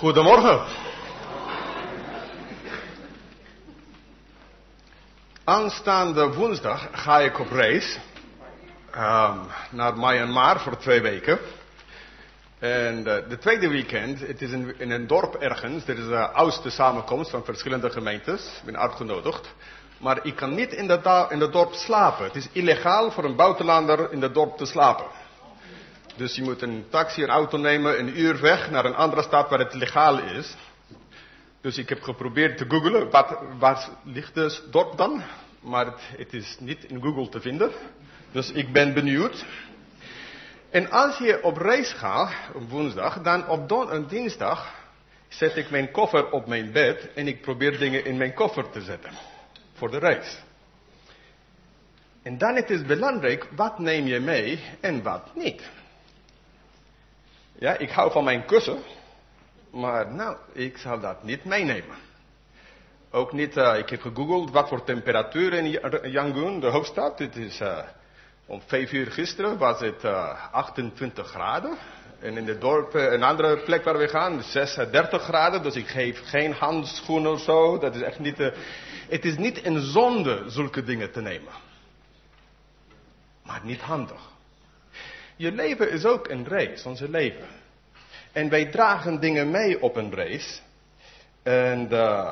Goedemorgen. Aanstaande woensdag ga ik op reis naar Myanmar voor 2 weken. En de tweede weekend, het is in een dorp ergens. Er is de oudste samenkomst van verschillende gemeentes. Ik ben uitgenodigd. Maar ik kan niet in het dorp slapen. Het is illegaal voor een buitenlander in het dorp te slapen. Dus je moet een taxi, een auto nemen, 1 uur weg naar een andere stad waar het legaal is. Dus ik heb geprobeerd te googlen, waar ligt het dorp dan? Maar het is niet in Google te vinden. Dus ik ben benieuwd. En als je op reis gaat, op woensdag, dan op een dinsdag zet ik mijn koffer op mijn bed en ik probeer dingen in mijn koffer te zetten. Voor de reis. En dan het is belangrijk, wat neem je mee en wat niet. Ja, ik hou van mijn kussen. Maar ik zal dat niet meenemen. Ook niet, ik heb gegoogeld wat voor temperatuur in Yangon, de hoofdstad. Het is om 5 uur gisteren was het 28 graden. En in het dorp, een andere plek waar we gaan, 36 graden. Dus ik geef geen handschoenen of zo. Dat is echt niet, het is niet een zonde zulke dingen te nemen. Maar niet handig. Je leven is ook een reis, onze leven. En wij dragen dingen mee op een reis. En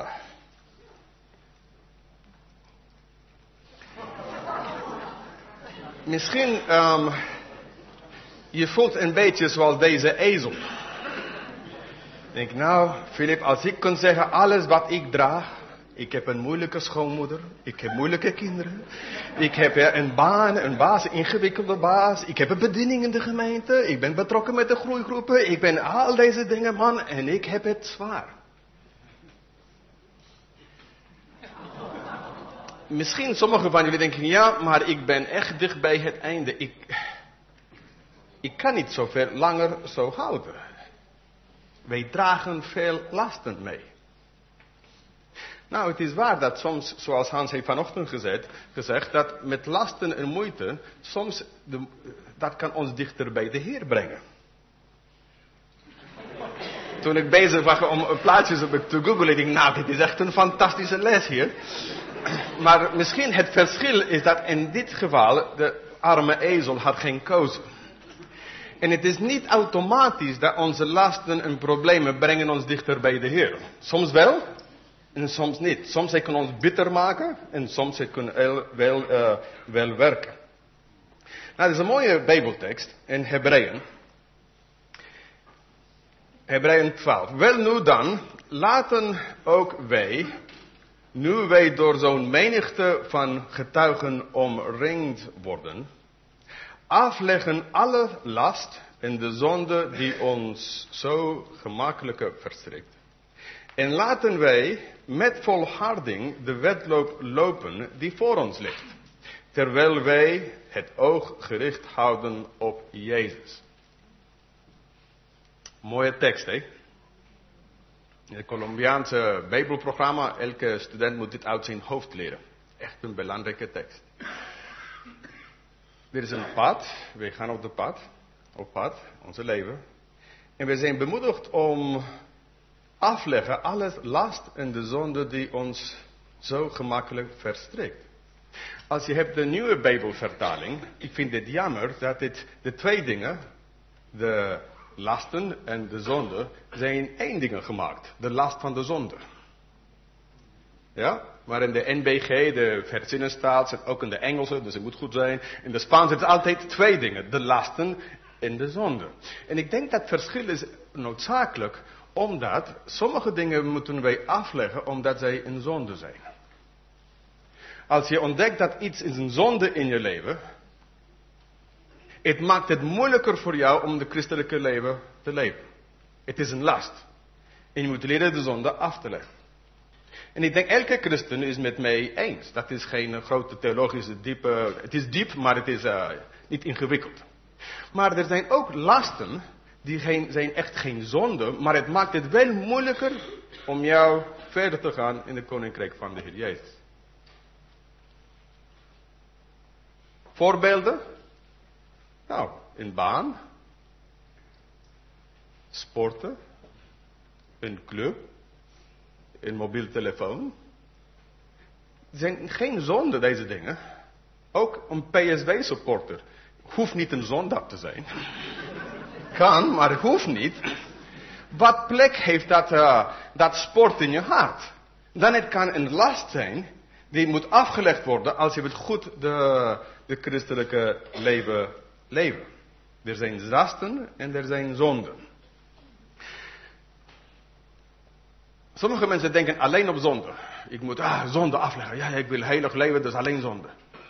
misschien je voelt een beetje zoals deze ezel. Ik denk, Philip, als ik kon zeggen alles wat ik draag. Ik heb een moeilijke schoonmoeder. Ik heb moeilijke kinderen. Ik heb een baas, een ingewikkelde baas. Ik heb een bediening in de gemeente. Ik ben betrokken met de groeigroepen. Ik ben al deze dingen, man. En ik heb het zwaar. Misschien sommigen van jullie denken, ja, maar ik ben echt dicht bij het einde. Ik kan niet zoveel langer zo houden. Wij dragen veel lasten mee. Het is waar dat soms, zoals Hans heeft vanochtend gezegd, dat met lasten en moeite, soms, dat kan ons dichter bij de Heer brengen. Toen ik bezig was om plaatjes te googlen, ik dacht, dit is echt een fantastische les hier. Maar misschien het verschil is dat in dit geval, de arme ezel had geen keuze. En het is niet automatisch dat onze lasten en problemen brengen ons dichter bij de Heer. Soms wel. En soms niet. Soms hij kan ons bitter maken. En soms hij kan wel werken. Dat is een mooie Bijbeltekst in Hebreeën. Hebreeën 12. Wel nu dan, laten ook wij, nu wij door zo'n menigte van getuigen omringd worden, afleggen alle last en de zonde die ons zo gemakkelijk verstrikt. En laten wij met volharding de wedloop lopen die voor ons ligt. Terwijl wij het oog gericht houden op Jezus. Mooie tekst, hè? In het Colombiaanse Bijbelprogramma, elke student moet dit uit zijn hoofd leren. Echt een belangrijke tekst. Er is een pad, wij gaan op pad, onze leven. En we zijn bemoedigd om afleggen alles last en de zonde die ons zo gemakkelijk verstrikt. Als je hebt de nieuwe Bijbelvertaling, ik vind het jammer dat de 2 dingen, de lasten en de zonde, zijn 1 ding gemaakt. De last van de zonde. Ja? Maar in de NBG, de verzinnenstaat, zit ook in de Engelse, dus het moet goed zijn. In de Spaans zit altijd 2 dingen. De lasten en de zonde. En ik denk dat verschil is noodzakelijk, omdat sommige dingen moeten wij afleggen, omdat zij een zonde zijn. Als je ontdekt dat iets is een zonde in je leven, het maakt het moeilijker voor jou om de christelijke leven te leven. Het is een last. En je moet leren de zonde af te leggen. En ik denk, elke christen is met mij eens. Dat is geen grote theologische diepe. Het is diep, maar het is niet ingewikkeld. Maar er zijn ook lasten, die zijn echt geen zonde, maar het maakt het wel moeilijker om jou verder te gaan in het koninkrijk van de Heer Jezus. Voorbeelden? Een baan, sporten, een club, een mobiele telefoon. Het zijn geen zonde, deze dingen. Ook een PSV-supporter hoeft niet een zondag te zijn. Kan, maar hoeft niet. Wat plek heeft dat sport in je hart? Dan het kan een last zijn die moet afgelegd worden als je het goed de christelijke leven. Er zijn lasten en er zijn zonden. Sommige mensen denken alleen op zonde. Ik moet zonde afleggen. Ja, ik wil heilig leven, dus alleen zonde.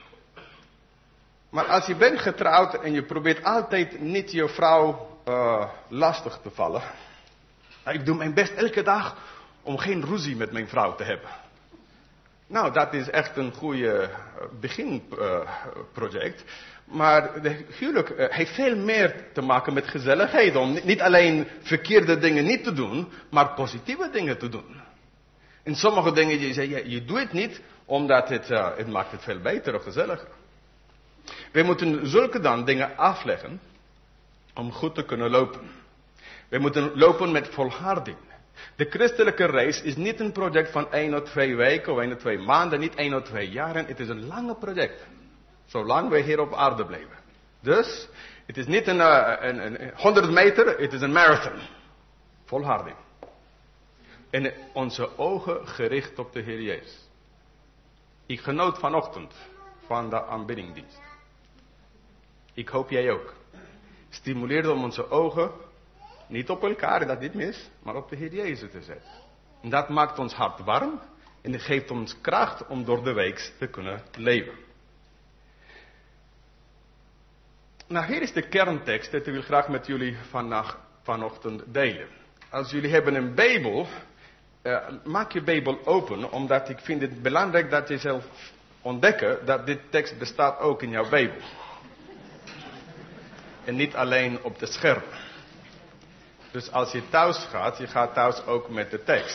Maar als je bent getrouwd en je probeert altijd niet je vrouw lastig te vallen. Ik doe mijn best elke dag om geen ruzie met mijn vrouw te hebben. Nou, dat is echt een goede beginproject. Maar de huwelijk heeft veel meer te maken met gezelligheid. Om niet alleen verkeerde dingen niet te doen, maar positieve dingen te doen. En sommige dingen, je doet het niet, omdat het maakt het veel beter of gezelliger. We moeten zulke dan dingen afleggen om goed te kunnen lopen. We moeten lopen met volharding. De christelijke reis is niet een project van 1 of 2 weken of 1 of 2 maanden, niet 1 of 2 jaren. Het is een lange project. Zolang we hier op aarde blijven. Dus, het is niet een 100 meter, het is een marathon. Volharding. En onze ogen gericht op de Heer Jezus. Ik genoot vanochtend van de aanbiddingdienst. Ik hoop jij ook. Stimuleerde om onze ogen niet op elkaar, dat niet mis, maar op de Heer Jezus te zetten. En dat maakt ons hart warm en het geeft ons kracht om door de week te kunnen leven. Nou, hier is de kerntekst dat ik wil graag met jullie vanochtend delen. Als jullie hebben een Bijbel, maak je Bijbel open, omdat ik vind het belangrijk dat je zelf ontdekken dat dit tekst bestaat ook in jouw Bijbel. En niet alleen op de scherm. Dus als je thuis gaat, je gaat thuis ook met de tekst.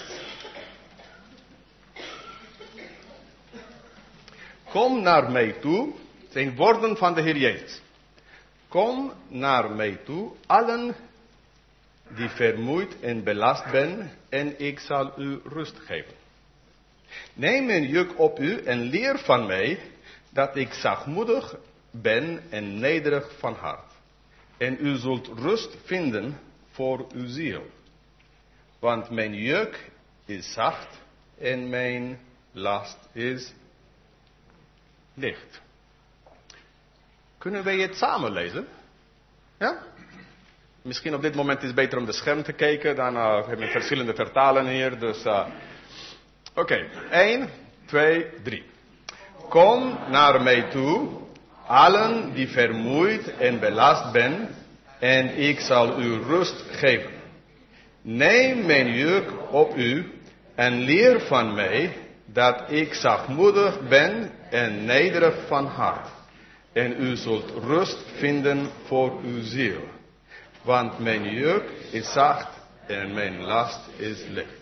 Kom naar mij toe, zijn woorden van de Heer Jezus. Kom naar mij toe, allen die vermoeid en belast zijn, en ik zal u rust geven. Neem mijn juk op u en leer van mij, dat ik zachtmoedig ben en nederig van hart. En u zult rust vinden voor uw ziel. Want mijn juk is zacht en mijn last is licht. Kunnen wij het samen lezen? Ja? Misschien op dit moment is het beter om de scherm te kijken. Dan hebben we verschillende vertalen hier. Dus, Oké. 1, 2, 3. Kom naar mij toe, allen die vermoeid en belast zijn, en ik zal u rust geven. Neem mijn juk op u en leer van mij, dat ik zachtmoedig ben en nederig van hart. En u zult rust vinden voor uw ziel. Want mijn juk is zacht en mijn last is licht.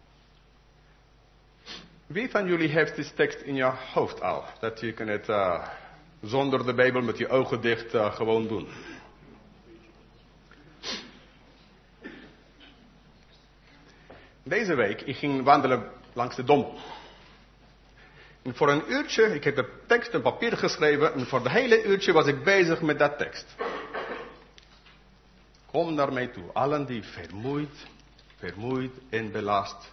Wie van jullie heeft deze tekst in je hoofd al? Dat je kan het zonder de Bijbel met je ogen dicht gewoon doen. Deze week, ik ging wandelen langs de Dom. En voor een uurtje, ik heb de tekst op papier geschreven, en voor het hele uurtje was ik bezig met dat tekst. Kom naar mij toe, allen die vermoeid en belast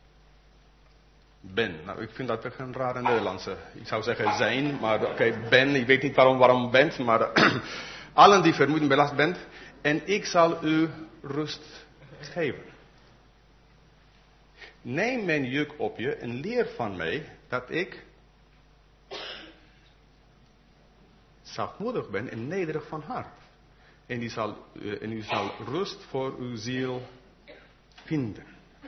ben. Nou, ik vind dat toch een rare Nederlandse. Ik zou zeggen zijn, maar oké, ben, ik weet niet waarom bent, maar allen die vermoeid en belast bent, en ik zal u rust geven. Neem mijn juk op je en leer van mij dat ik zachtmoedig ben en nederig van hart. En u zal rust voor uw ziel vinden.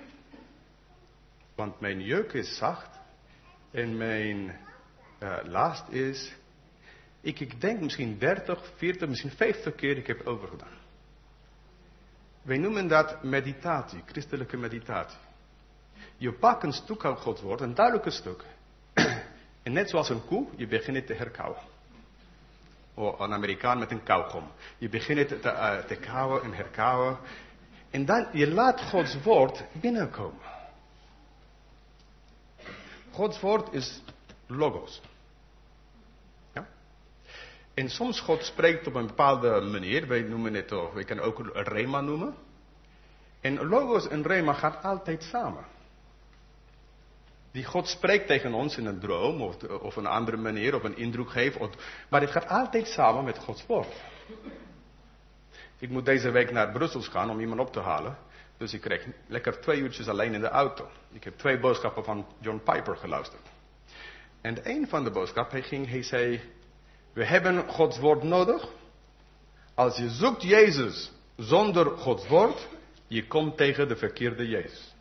Want mijn juk is zacht en mijn last is, ik denk misschien 30, 40, misschien 50 keer ik heb overgedaan. Wij noemen dat meditatie, christelijke meditatie. Je pakt een stuk uit Gods woord, een duidelijke stuk. En net zoals een koe, je begint het te herkauwen. Of een Amerikaan met een kauwgom. Je begint het te kauwen en herkauwen. En dan, je laat Gods woord binnenkomen. Gods woord is logos. Ja? En soms God spreekt op een bepaalde manier. Wij noemen het, we kunnen ook rema noemen. En logos en rema gaat altijd samen. Die God spreekt tegen ons in een droom of een andere manier, of een indruk geeft. Maar het gaat altijd samen met Gods woord. Ik moet deze week naar Brussel gaan om iemand op te halen. Dus ik kreeg lekker 2 uurtjes alleen in de auto. Ik heb 2 boodschappen van John Piper geluisterd. En een van de boodschappen, hij zei, we hebben Gods woord nodig. Als je zoekt Jezus zonder Gods woord, je komt tegen de verkeerde Jezus.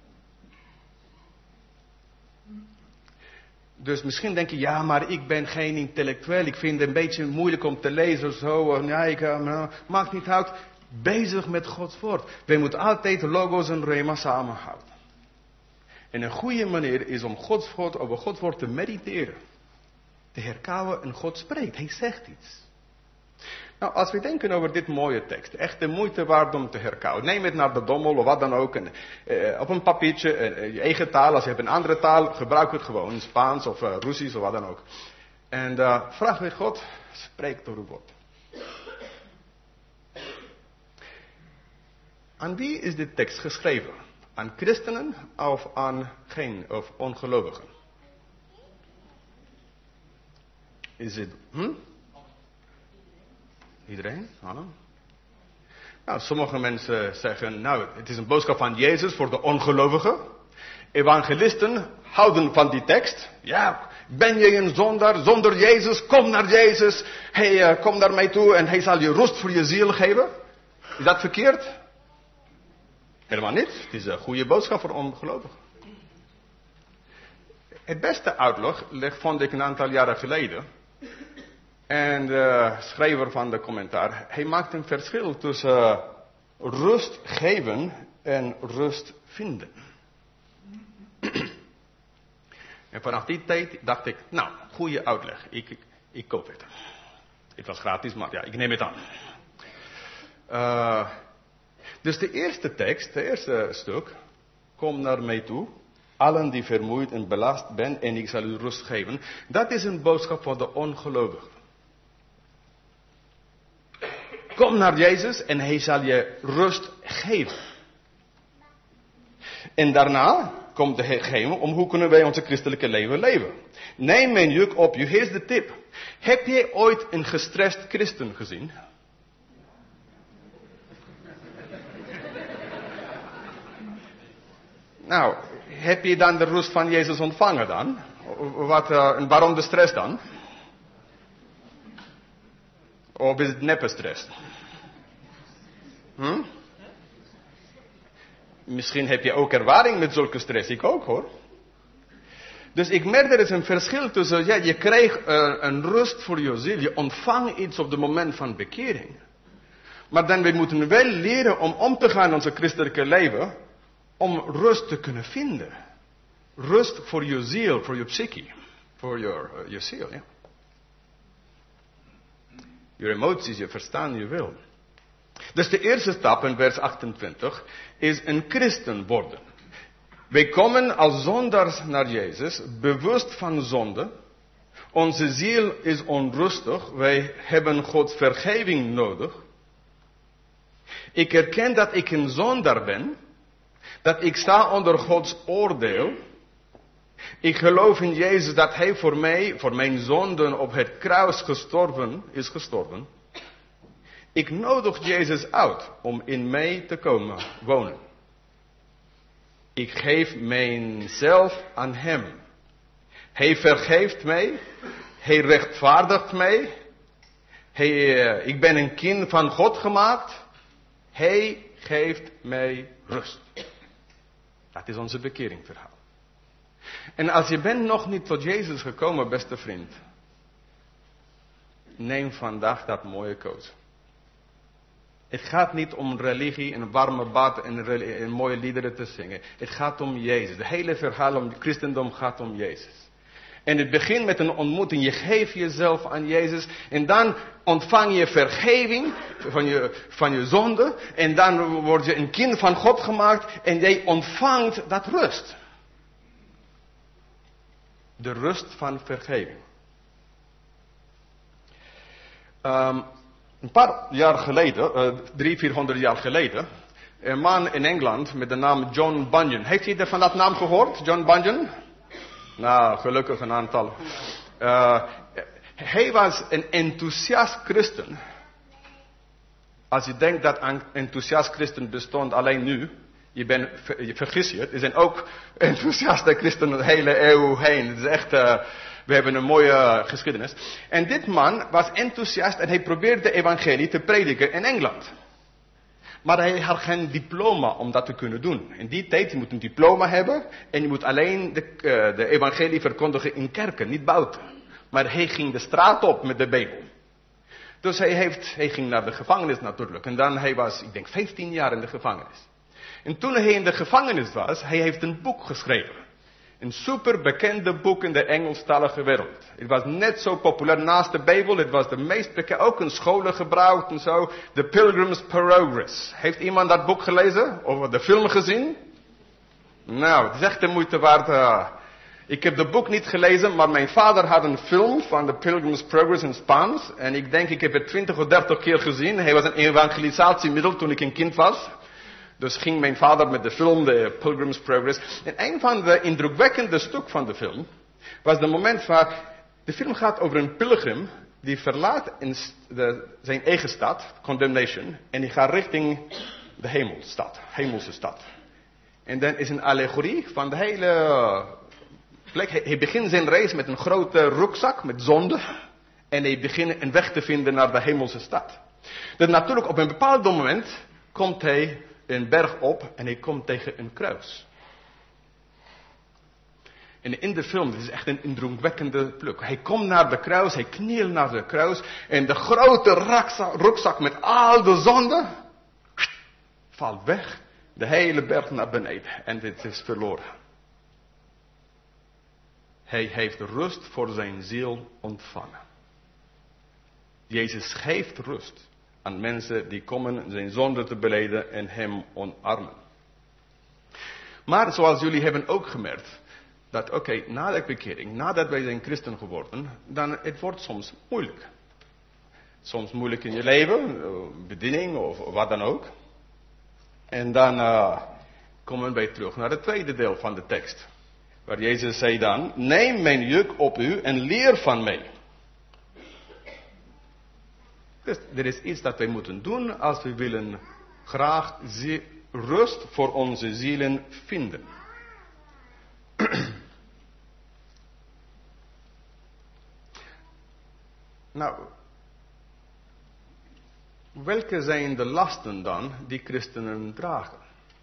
Dus misschien denk je, ja, maar ik ben geen intellectueel. Ik vind het een beetje moeilijk om te lezen. Zo, maakt niet uit. Bezig met Gods woord. Wij moeten altijd logos en rema samenhouden. En een goede manier is om over Gods woord te mediteren. Te herkauwen en God spreekt. Hij zegt iets. Nou, als we denken over dit mooie tekst, echt de moeite waard om te herkauwen. Neem het naar de dommel of wat dan ook. Op een papiertje, je eigen taal. Als je hebt een andere taal, gebruik het gewoon. Spaans of Russisch of wat dan ook. En vraag weer God, spreek door uw woord. Aan wie is dit tekst geschreven? Aan christenen of aan geen of ongelovigen? Is het... Iedereen? Hallo? Nou, sommige mensen zeggen, nou, het is een boodschap van Jezus voor de ongelovigen. Evangelisten houden van die tekst. Ja, ben je een zondaar zonder Jezus? Kom naar Jezus. Kom naar mij toe en hij zal je rust voor je ziel geven. Is dat verkeerd? Helemaal niet. Het is een goede boodschap voor ongelovigen. Het beste uitleg vond ik een aantal jaren geleden. En de schrijver van de commentaar, hij maakt een verschil tussen rust geven en rust vinden. En vanaf die tijd dacht ik, nou, goede uitleg, ik koop het. Het was gratis, maar ja, ik neem het aan. Dus de eerste tekst, de eerste stuk, kom naar mij toe. Allen die vermoeid en belast zijn en ik zal u rust geven. Dat is een boodschap voor de ongelovigen. Kom naar Jezus en hij zal je rust geven. En daarna komt de gegeven om hoe kunnen wij onze christelijke leven leven. Neem mijn juk op je. Hier is de tip. Heb jij ooit een gestrest christen gezien? Nou, heb je dan de rust van Jezus ontvangen dan? Waarom de stress dan? Of is het neppe stress? Misschien heb je ook ervaring met zulke stress. Ik ook hoor. Dus ik merk er is een verschil tussen, ja, je krijgt een rust voor je ziel. Je ontvangt iets op het moment van bekering. Maar dan we moeten wel leren om te gaan in onze christelijke leven. Om rust te kunnen vinden. Rust voor je ziel, voor je psyche. Voor je ziel, ja. Je emoties, je verstand, je wil. Dus de eerste stap in vers 28 is een christen worden. Wij komen als zondaars naar Jezus, bewust van zonde. Onze ziel is onrustig, wij hebben Gods vergeving nodig. Ik erken dat ik een zondaar ben, dat ik sta onder Gods oordeel. Ik geloof in Jezus dat Hij voor mij, voor mijn zonden op het kruis is gestorven. Ik nodig Jezus uit om in mij te komen wonen. Ik geef mijzelf aan Hem. Hij vergeeft mij. Hij rechtvaardigt mij. Ik ben een kind van God gemaakt. Hij geeft mij rust. Dat is onze bekeringverhaal. En als je bent nog niet tot Jezus gekomen, beste vriend. Neem vandaag dat mooie koos. Het gaat niet om religie, een warme bad en mooie liederen te zingen. Het gaat om Jezus. Het hele verhaal om het christendom gaat om Jezus. En het begint met een ontmoeting. Je geeft jezelf aan Jezus. En dan ontvang je vergeving van je zonde. En dan word je een kind van God gemaakt. En jij ontvangt dat rust. De rust van vergeving. Een paar jaar geleden, 300-400 jaar geleden. Een man in Engeland met de naam John Bunyan. Heeft iedereen van dat naam gehoord? John Bunyan? Nou, gelukkig een aantal. Hij was een enthousiast christen. Als je denkt dat een enthousiast christen bestond alleen nu. Je vergis je. Er zijn ook enthousiaste christenen de hele eeuw heen. Het is echt, we hebben een mooie geschiedenis. En dit man was enthousiast en hij probeerde de evangelie te prediken in Engeland. Maar hij had geen diploma om dat te kunnen doen. In die tijd, je moet een diploma hebben. En je moet alleen de evangelie verkondigen in kerken, niet buiten. Maar hij ging de straat op met de Bijbel. Dus hij ging naar de gevangenis natuurlijk. En dan hij was, ik denk 15 jaar in de gevangenis. En toen hij in de gevangenis was, hij heeft een boek geschreven. Een super bekende boek in de Engelstalige wereld. Het was net zo populair naast de Bijbel. Het was de meest bekende, ook in scholen gebruikt en zo. The Pilgrim's Progress. Heeft iemand dat boek gelezen? Of de film gezien? Nou, het is echt de moeite waard. Ik heb het boek niet gelezen, maar mijn vader had een film van The Pilgrim's Progress in Spaans. En ik heb het 20 of 30 keer gezien. Hij was een evangelisatiemiddel toen ik een kind was. Dus ging mijn vader met de film, The Pilgrim's Progress. En een van de indrukwekkende stukken van de film was het moment van... De film gaat over een pilgrim die verlaat zijn eigen stad, condemnation, en die gaat richting de hemelse stad. En dan is een allegorie van de hele plek. Hij begint zijn reis met een grote rugzak met zonde. En hij begint een weg te vinden naar de hemelse stad. Dus natuurlijk op een bepaald moment komt hij een berg op en hij komt tegen een kruis. En in de film, dit is echt een indrukwekkende pluk. Hij komt naar de kruis, hij knielt naar de kruis. En de grote rugzak met al de zonde valt weg. De hele berg naar beneden. En dit is verloren. Hij heeft rust voor zijn ziel ontvangen. Jezus geeft rust aan mensen die komen zijn zonde te belijden en hem omarmen. Maar zoals jullie hebben ook gemerkt, dat na de bekering, nadat wij zijn christen geworden, dan het wordt soms moeilijk. Soms moeilijk in je leven, bediening of wat dan ook. En dan komen wij terug naar het tweede deel van de tekst. Waar Jezus zei dan, neem mijn juk op u en leer van mij. Dus er is iets dat wij moeten doen als we willen graag rust voor onze zielen vinden. Nou, welke zijn de lasten dan die christenen dragen?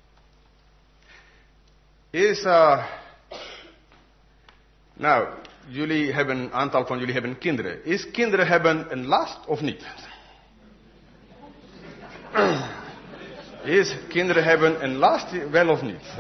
Een aantal van jullie hebben kinderen. Is kinderen hebben een last of niet? Is kinderen hebben een last, wel of niet?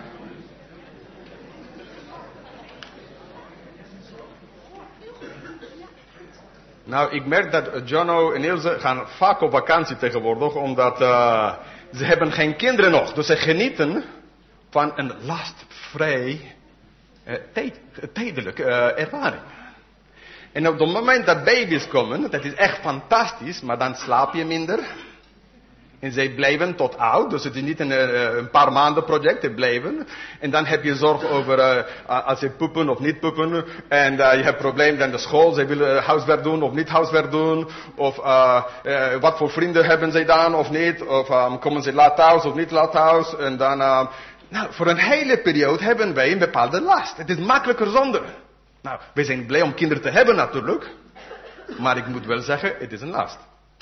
Nou, ik merk dat Jono en Ilse gaan vaak op vakantie tegenwoordig, omdat ze hebben geen kinderen nog. Dus ze genieten van een lastvrij tijdelijke ervaring. En op het moment dat baby's komen, dat is echt fantastisch, maar dan slaap je minder. En zij blijven tot oud, dus het is niet een paar maanden project, ze blijven. En dan heb je zorg over als ze poepen of niet poepen. En je hebt problemen aan de school, zij willen huiswerk doen of niet huiswerk doen. Of wat voor vrienden hebben zij dan of niet. Of komen ze laat thuis of niet laat thuis. En dan, voor een hele periode hebben wij een bepaalde last. Het is makkelijker zonder. Nou, wij zijn blij om kinderen te hebben natuurlijk. Maar ik moet wel zeggen, het is een last.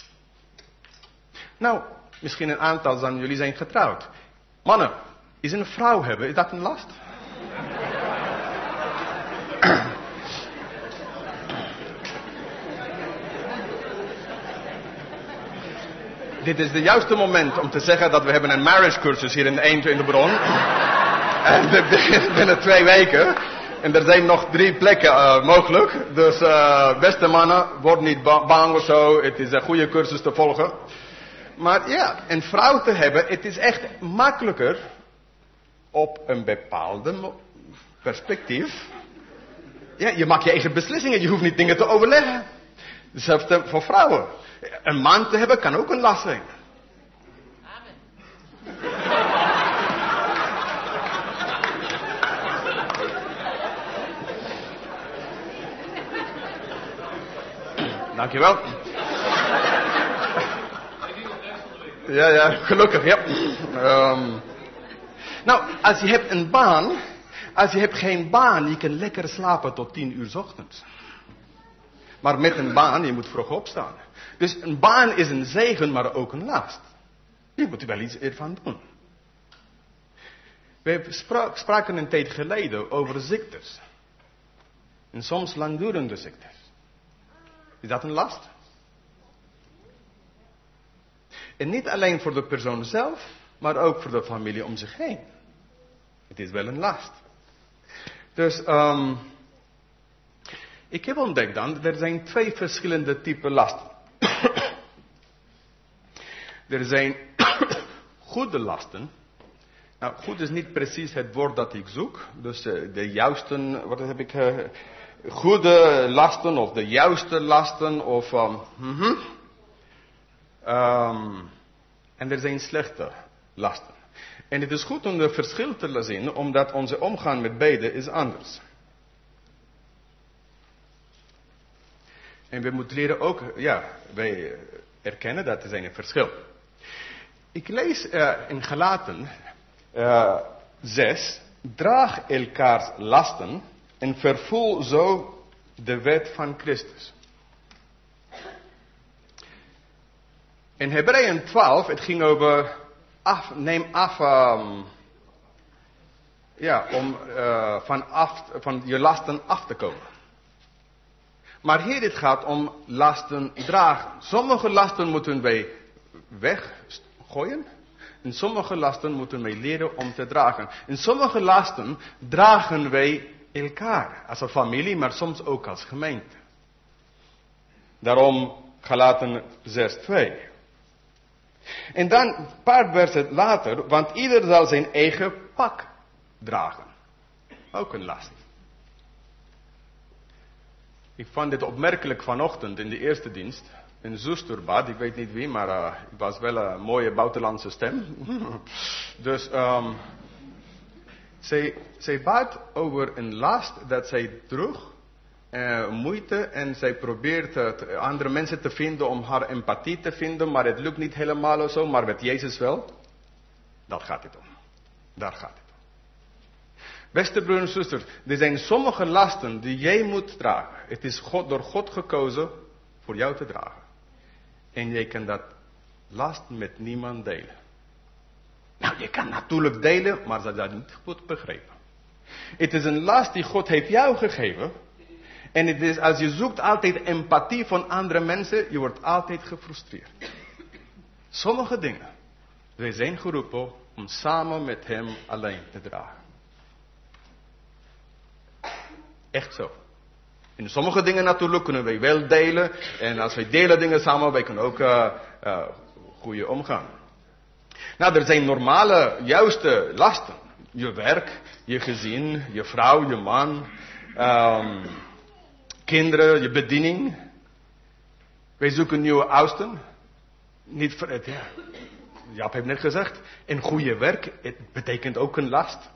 Nou, misschien een aantal van jullie zijn getrouwd. Mannen, is een vrouw hebben, is dat een last? Dit is het juiste moment om te zeggen dat we hebben een marriage cursus hier in de Bron. En binnen 2 weken. En er zijn nog 3 plekken mogelijk. Dus beste mannen, word niet bang of zo. Het is een goede cursus te volgen. Maar ja, een vrouw te hebben, het is echt makkelijker op een bepaalde perspectief. Ja, je maakt je eigen beslissingen, je hoeft niet dingen te overleggen. Hetzelfde voor vrouwen. Een man te hebben kan ook een last zijn. Amen. Dankjewel. Ja, gelukkig, ja. Nou, als je hebt een baan, als je hebt geen baan, je kan lekker slapen tot 10 uur 's ochtends. Maar met een baan, je moet vroeg opstaan. Dus een baan is een zegen, maar ook een last. Je moet er wel iets ervan doen. We spraken een tijd geleden over ziektes. En soms langdurende ziektes. Is dat een last? En niet alleen voor de persoon zelf, maar ook voor de familie om zich heen. Het is wel een last. Dus ik heb ontdekt dan, er zijn 2 verschillende typen lasten. Er zijn goede lasten. Nou, goed is niet precies het woord dat ik zoek. Dus de juiste, wat heb ik? Goede lasten of de juiste lasten of... en er zijn slechte lasten. En het is goed om het verschil te zien, omdat onze omgang met beide is anders. En we moeten leren ook, wij erkennen dat er zijn een verschil. Ik lees in Galaten 6, draag elkaars lasten en vervul zo de wet van Christus. In Hebreeën 12, het ging over om van je lasten af te komen. Maar hier het gaat om lasten dragen. Sommige lasten moeten wij weggooien. En sommige lasten moeten wij leren om te dragen. En sommige lasten dragen wij elkaar. Als een familie, maar soms ook als gemeente. Daarom Galaten 6:2. En dan een paar versen later, want ieder zal zijn eigen pak dragen. Ook een last. Ik vond dit opmerkelijk vanochtend in de eerste dienst. Een zuster bad, ik weet niet wie, maar het was wel een mooie buitenlandse stem. Dus zij bad over een last dat zij droeg. Moeite en zij probeert andere mensen te vinden om haar empathie te vinden, maar het lukt niet helemaal of zo, maar met Jezus wel. Daar gaat het om. Daar gaat het om. Beste broers en zusters, er zijn sommige lasten die jij moet dragen. Het is door God gekozen voor jou te dragen. En jij kan dat last met niemand delen. Nou, je kan natuurlijk delen, maar dat is niet goed begrepen. Het is een last die God heeft jou gegeven. En het is, als je zoekt altijd empathie van andere mensen, je wordt altijd gefrustreerd. Sommige dingen, wij zijn geroepen om samen met hem alleen te dragen. Echt zo. En sommige dingen natuurlijk kunnen wij wel delen. En als wij delen dingen samen, wij kunnen ook goede omgaan. Nou, er zijn normale, juiste lasten. Je werk, je gezin, je vrouw, je man... kinderen, je bediening. Wij zoeken nieuwe oudsten. Niet voor het, Jaap heeft net gezegd. En goede werk, het betekent ook een last.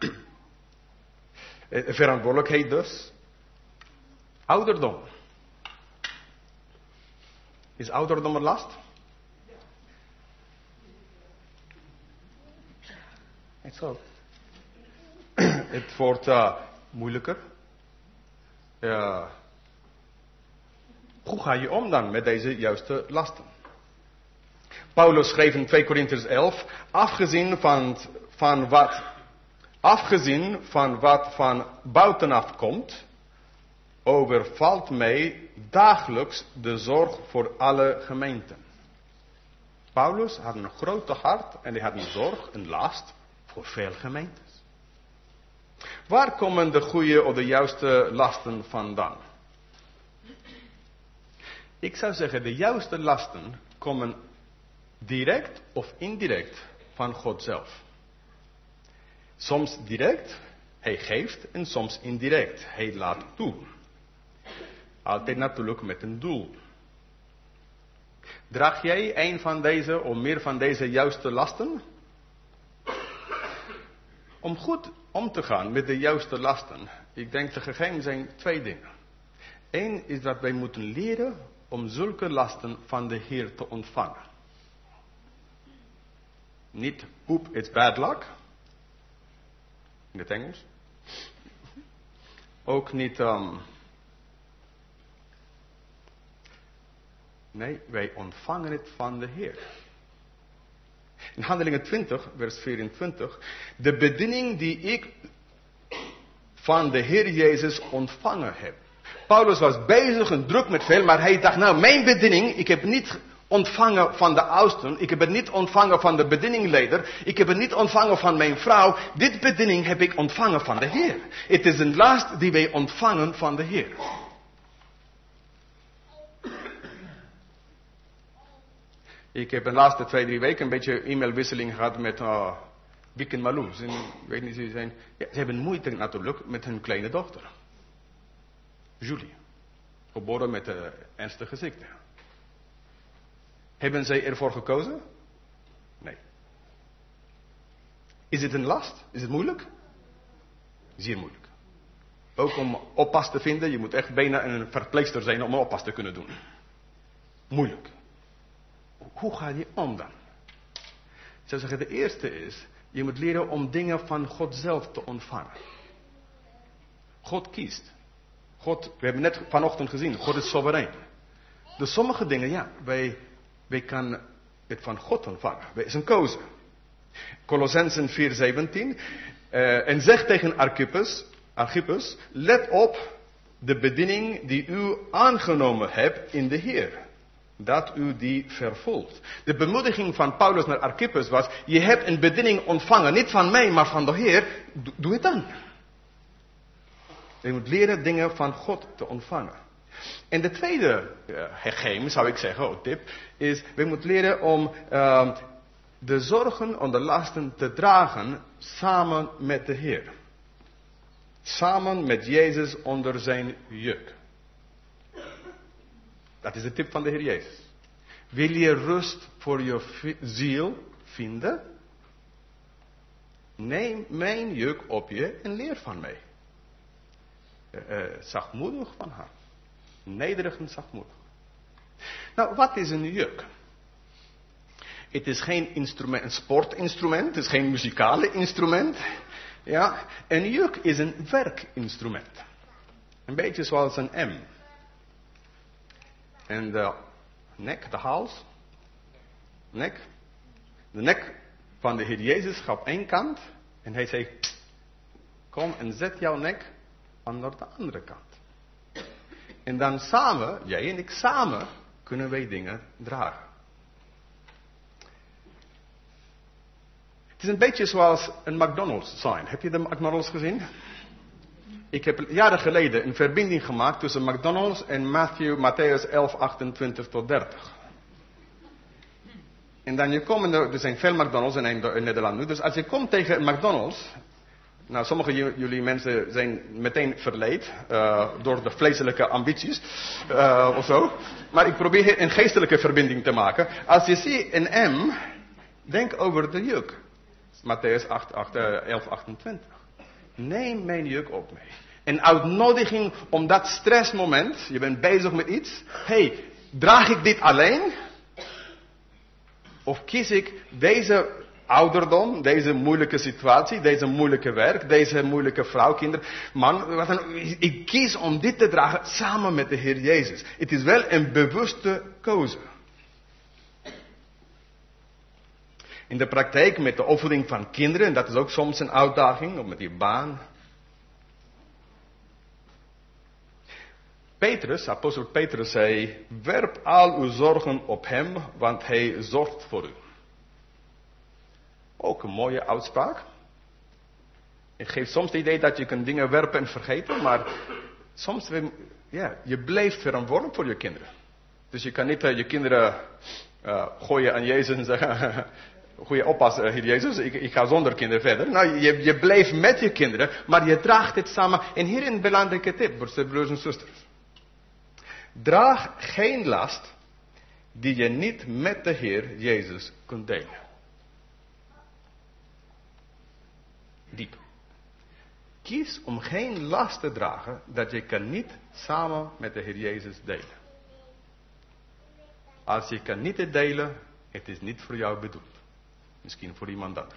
Verantwoordelijkheid dus. Ouderdom. Is ouderdom een last? Niet zo. Het wordt moeilijker. Hoe ga je om dan met deze juiste lasten? Paulus schreef in 2 Korintiërs 11, afgezien van wat van buitenaf komt, overvalt mij dagelijks de zorg voor alle gemeenten. Paulus had een grote hart en hij had een zorg, een last voor veel gemeentes. Waar komen de goede of de juiste lasten vandaan? Ik zou zeggen, de juiste lasten komen direct of indirect van God zelf. Soms direct, hij geeft, en soms indirect, hij laat toe. Altijd natuurlijk met een doel. Draag jij een van deze of meer van deze juiste lasten? Om goed om te gaan met de juiste lasten, ik denk de geheim zijn 2 dingen. Eén is dat wij moeten leren om zulke lasten van de Heer te ontvangen. Niet poep, it's bad luck. In het Engels. Ook niet, nee, wij ontvangen het van de Heer. In Handelingen 20, vers 24. De bediening die ik van de Heer Jezus ontvangen heb. Paulus was bezig en druk met veel, maar hij dacht, nou, mijn bediening, ik heb niet ontvangen van de oudsten, ik heb het niet ontvangen van de bedieningleider, ik heb het niet ontvangen van mijn vrouw, dit bediening heb ik ontvangen van de Heer. Het is een last die wij ontvangen van de Heer. Ik heb de laatste 2-3 weken een beetje e-mailwisseling gehad met Wiek en Marloes. En ik weet niet, ze hebben moeite natuurlijk met hun kleine dochter. Julie. Geboren met een ernstige ziekte. Hebben zij ervoor gekozen? Nee. Is het een last? Is het moeilijk? Zeer moeilijk. Ook om oppas te vinden, je moet echt bijna een verpleegster zijn om een oppas te kunnen doen. Moeilijk. Hoe ga je om dan? Ik zou zeggen, de eerste is, je moet leren om dingen van God zelf te ontvangen. God kiest. God, we hebben net vanochtend gezien, God is soeverein. Dus sommige dingen, ja, wij kunnen het van God ontvangen. Wij is een keuze. Colossensen 4:17. En zegt tegen Archippus, let op de bediening die u aangenomen hebt in de Heer. Dat u die vervult. De bemoediging van Paulus naar Archippus was, je hebt een bediening ontvangen, niet van mij, maar van de Heer. Doe het dan. Je moet leren dingen van God te ontvangen. En de tweede geheim, zou ik zeggen, of tip, is, we moeten leren om de zorgen en de lasten te dragen samen met de Heer. Samen met Jezus onder zijn juk. Dat is de tip van de Heer Jezus. Wil je rust voor je ziel vinden? Neem mijn juk op je en leer van mij. Zachtmoedig van hart. Nederig en zachtmoedig. Nou, wat is een juk? Het is geen instrument, een sportinstrument. Het is geen muzikale instrument. Ja, een juk is een werkinstrument. Een beetje zoals een M. En de nek, de hals. Nek. De nek van de Heer Jezus gaat op één kant. En hij zei, kom en zet jouw nek aan de andere kant. En dan samen, jij en ik samen, kunnen wij dingen dragen. Het is een beetje zoals een McDonald's sign. Heb je de McDonald's gezien? Ik heb jaren geleden een verbinding gemaakt tussen McDonald's en Matthäus 11:28-30. En dan je komt, er zijn veel McDonald's in Nederland nu. Dus als je komt tegen een McDonald's. Nou, sommige jullie mensen zijn meteen verleid door de vleeselijke ambities of zo. Maar ik probeer een geestelijke verbinding te maken. Als je ziet een M, denk over de juk. Matthäus 11:28. Neem mijn juk op mee. Een uitnodiging om dat stressmoment, je bent bezig met iets. Hey, draag ik dit alleen? Of kies ik deze ouderdom, deze moeilijke situatie, deze moeilijke werk, deze moeilijke vrouw, kinderen, man, ik kies om dit te dragen samen met de Heer Jezus. Het is wel een bewuste keuze. In de praktijk met de opvoeding van kinderen, dat is ook soms een uitdaging, of met die baan. Apostel Petrus zei, werp al uw zorgen op hem, want hij zorgt voor u. Ook een mooie uitspraak. Het geeft soms het idee dat je kunt dingen werpen en vergeten, maar soms, je blijft verantwoordelijk voor je kinderen. Dus je kan niet je kinderen gooien aan Jezus en zeggen, goeie oppas, Heer Jezus, ik ga zonder kinderen verder. Nou, je blijft met je kinderen, maar je draagt het samen. En hier een belangrijke tip, broers en zusters. Draag geen last die je niet met de Heer Jezus kunt delen. Diep. Kies om geen last te dragen dat je kan niet samen met de Heer Jezus delen. Als je kan niet het delen, het is niet voor jou bedoeld. Misschien voor iemand anders.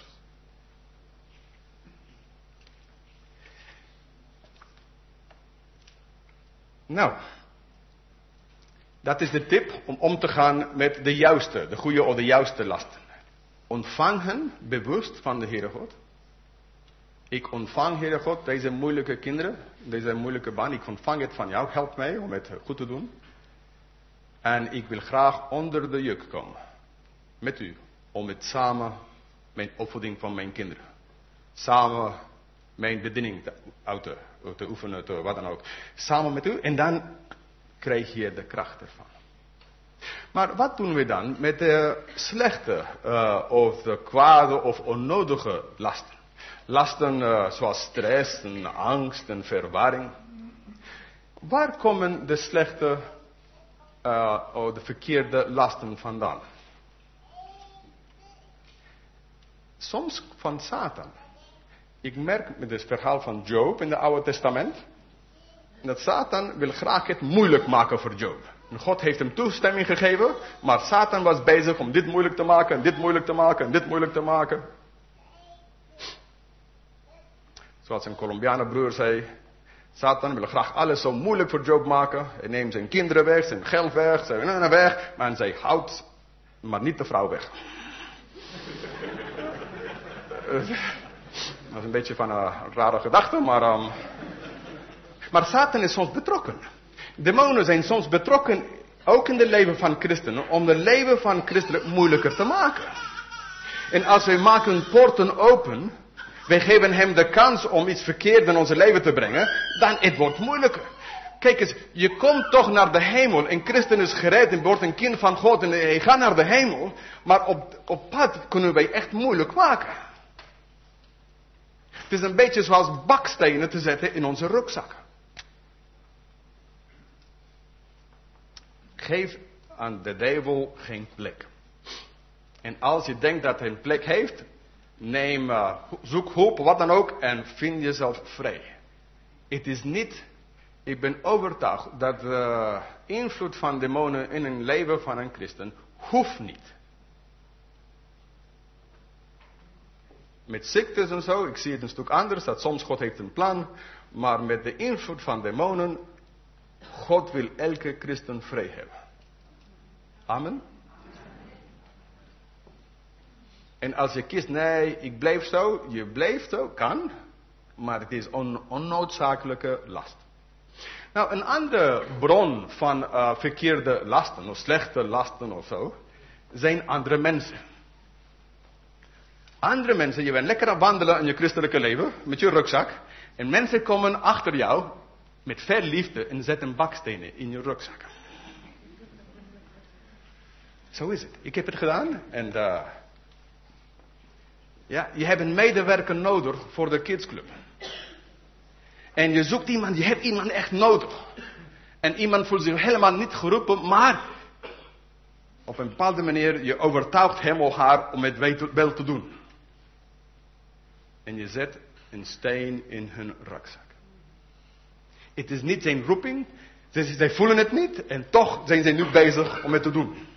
Nou, dat is de tip om te gaan met de goede of de juiste lasten. Ontvang hen bewust van de Heere God. Ik ontvang, Heere God, deze moeilijke kinderen, deze moeilijke baan. Ik ontvang het van jou. Help mij om het goed te doen. En ik wil graag onder de juk komen. Met u. Om het samen, mijn opvoeding van mijn kinderen. Samen mijn bediening te oefenen, wat dan ook. Samen met u. En dan krijg je de kracht ervan. Maar wat doen we dan met de slechte of de kwade of onnodige lasten? Lasten zoals stress en angst en verwarring. Waar komen de slechte of de verkeerde lasten vandaan? Soms van Satan. Ik merk met het verhaal van Job in het Oude Testament. Dat Satan wil graag het moeilijk maken voor Job. En God heeft hem toestemming gegeven. Maar Satan was bezig om dit moeilijk te maken. En dit moeilijk te maken. En dit moeilijk te maken. Zoals een Colombianen broer zei. Satan wil graag alles zo moeilijk voor Job maken. Hij neemt zijn kinderen weg. Zijn geld weg. Zijn weg. Maar hij houdt maar niet de vrouw weg. Dat is een beetje van een rare gedachte, maar Satan is soms betrokken. Demonen zijn soms betrokken, ook in het leven van christenen, om het leven van christenen moeilijker te maken. En als wij maken poorten open, wij geven hem de kans om iets verkeerd in ons leven te brengen, dan het wordt moeilijker. Kijk eens, je komt toch naar de hemel. Een christen is gered en wordt een kind van God en hij gaat naar de hemel. Maar op pad kunnen wij echt moeilijk maken. Het is een beetje zoals bakstenen te zetten in onze rugzakken. Geef aan de duivel geen plek. En als je denkt dat hij een plek heeft, zoek hulp, wat dan ook, en vind jezelf vrij. Het is niet, ik ben overtuigd dat de invloed van demonen in een leven van een christen hoeft niet. Met ziektes en zo, ik zie het een stuk anders, dat soms God heeft een plan, maar met de invloed van demonen, God wil elke christen vrij hebben. Amen. En als je kiest, nee, ik blijf zo, je blijft zo, kan, maar het is onnoodzakelijke last. Nou, een andere bron van verkeerde lasten, of slechte lasten of zo, zijn andere mensen. Andere mensen, je bent lekker aan wandelen in je christelijke leven, met je rugzak, en mensen komen achter jou met veel liefde en zetten bakstenen in je rugzak. Zo is het. Ik heb het gedaan en je hebt een medewerker nodig voor de kidsclub. En je zoekt iemand, je hebt iemand echt nodig. En iemand voelt zich helemaal niet geroepen, maar op een bepaalde manier, je overtuigt hem of haar om het wel te doen. En je zet een steen in hun rugzak. Het is niet zijn roeping, zij voelen het niet en toch zijn zij nu bezig om het te doen.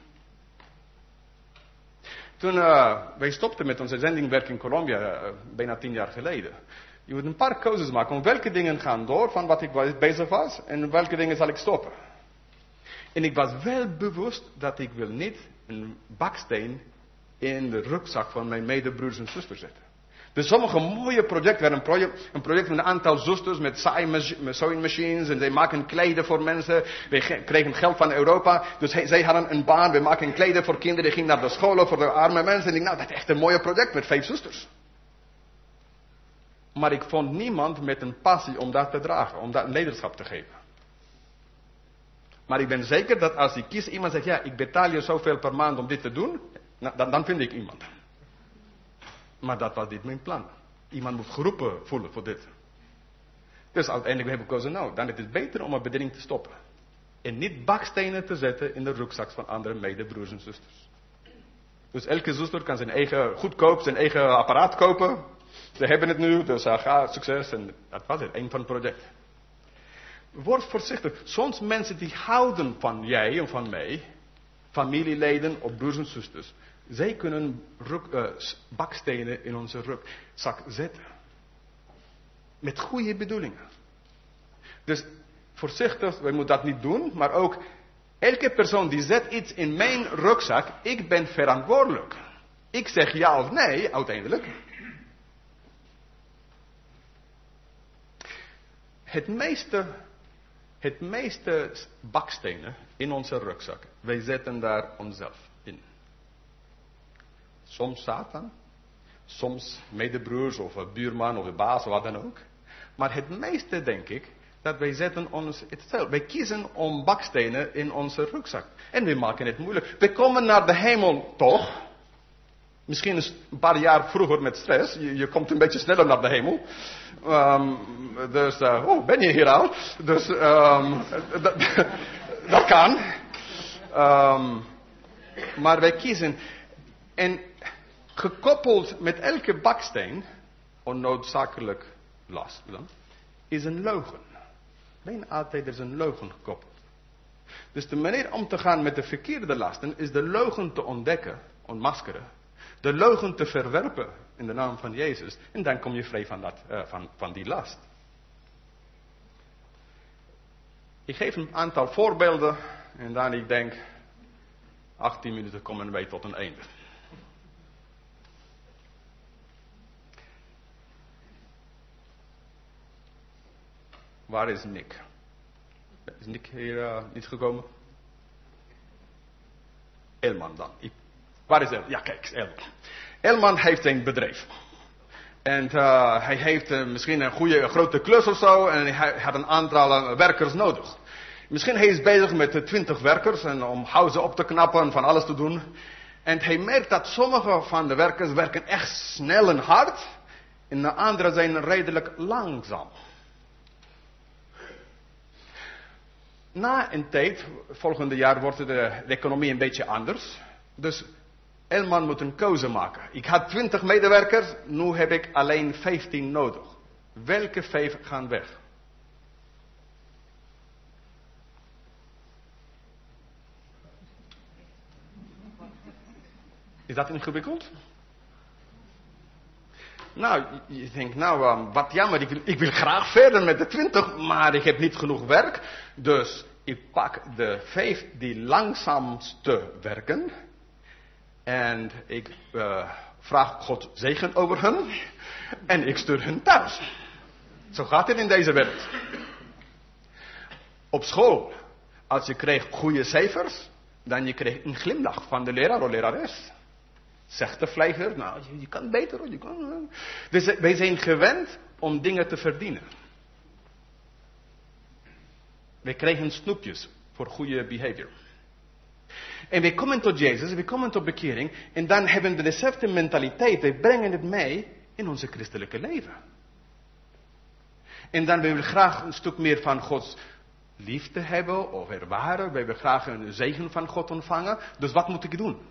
Toen wij stopten met onze zendingwerk in Colombia, bijna 10 jaar geleden. Je moet een paar keuzes maken om welke dingen gaan door van wat ik bezig was en welke dingen zal ik stoppen. En ik was wel bewust dat ik wil niet een baksteen in de rugzak van mijn medebroers en zusters zetten. Dus sommige mooie projecten, een project met een aantal zusters met sewing machines en zij maken kleden voor mensen. We kregen geld van Europa, dus zij hadden een baan, we maken kleden voor kinderen, die gingen naar de scholen voor de arme mensen. En ik dacht, nou dat is echt een mooie project met 5 zusters. Maar ik vond niemand met een passie om dat te dragen, om dat leiderschap te geven. Maar ik ben zeker dat als ik kies, iemand zegt, ja, ik betaal je zoveel per maand om dit te doen, dan vind ik iemand. Maar dat was niet mijn plan. Iemand moet geroepen voelen voor dit. Dus uiteindelijk heb ik gekozen, nou, dan is het beter om een bediening te stoppen. En niet bakstenen te zetten in de rugzak van andere medebroers en zusters. Dus elke zuster kan zijn eigen apparaat kopen. Ze hebben het nu, dus ga, succes. En dat was het, een van het project. Word voorzichtig. Soms mensen die houden van jij en van mij, familieleden of broers en zusters, zij kunnen bakstenen in onze rugzak zetten. Met goede bedoelingen. Dus voorzichtig, wij moeten dat niet doen, maar ook elke persoon die zet iets in mijn rugzak, ik ben verantwoordelijk. Ik zeg ja of nee, uiteindelijk. Het meeste bakstenen in onze rugzak, wij zetten daar onszelf in. Soms Satan, soms medebroers of een buurman of de baas of wat dan ook. Maar het meeste denk ik, dat wij zetten ons hetzelfde. Wij kiezen om bakstenen in onze rugzak. En we maken het moeilijk. We komen naar de hemel toch. Misschien een paar jaar vroeger met stress. Je komt een beetje sneller naar de hemel. Ben je hier al? Dus dat kan. Maar wij kiezen. En gekoppeld met elke baksteen, onnoodzakelijk last dan, is een leugen. Bijna altijd is een leugen gekoppeld. Dus de manier om te gaan met de verkeerde lasten is de leugen te ontdekken, ontmaskeren. De leugen te verwerpen in de naam van Jezus. En dan kom je vrij van die last. Ik geef een aantal voorbeelden. En dan ik denk, 18 minuten komen wij tot een einde. Waar is Nick? Is Nick hier niet gekomen? Elman dan. Waar is Elman? Ja, kijk, Elman. Elman heeft een bedrijf. En hij heeft misschien een grote klus of zo. En hij had een aantal werkers nodig. Misschien hij is bezig met 20 werkers. En om huizen op te knappen en van alles te doen. En hij merkt dat sommige van de werkers werken echt snel en hard. En de anderen zijn redelijk langzaam. Na een tijd, volgende jaar wordt de economie een beetje anders. Dus Elman moet een keuze maken. Ik had 20 medewerkers, nu heb ik alleen 15 nodig. Welke 5 gaan weg? Is dat ingewikkeld? Nou, je denkt, wat jammer, ik wil graag verder met de 20, maar ik heb niet genoeg werk. Dus ik pak de 5 die langzaamste werken. En ik vraag God zegen over hen. En ik stuur hen thuis. Zo gaat het in deze wereld. Op school, als je kreeg goede cijfers, dan je kreeg een glimlach van de leraar of lerares. Zegt de vlijger, nou, je kan beter hoor, je kan. Dus wij zijn gewend om dingen te verdienen. Wij krijgen snoepjes voor goede behavior. En wij komen tot Jezus, wij komen tot bekering, en dan hebben we dezelfde mentaliteit, wij brengen het mee in onze christelijke leven. En dan willen we graag een stuk meer van Gods liefde hebben, of ervaren, wij willen graag een zegen van God ontvangen, dus wat moet ik doen?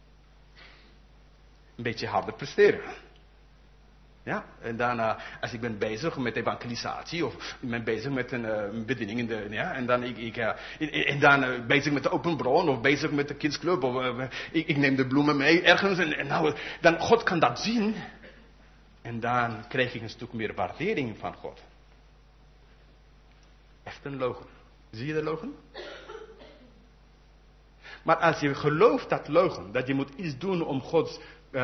Een beetje harder presteren. Ja, en dan als ik ben bezig met evangelisatie of ik ben bezig met een bediening in de, ja, en dan bezig met de open bron of bezig met de kidsclub of ik neem de bloemen mee ergens en nou, dan God kan dat zien en dan krijg ik een stuk meer waardering van God. Echt een leugen. Zie je de leugen? Maar als je gelooft dat leugen, dat je moet iets doen om Gods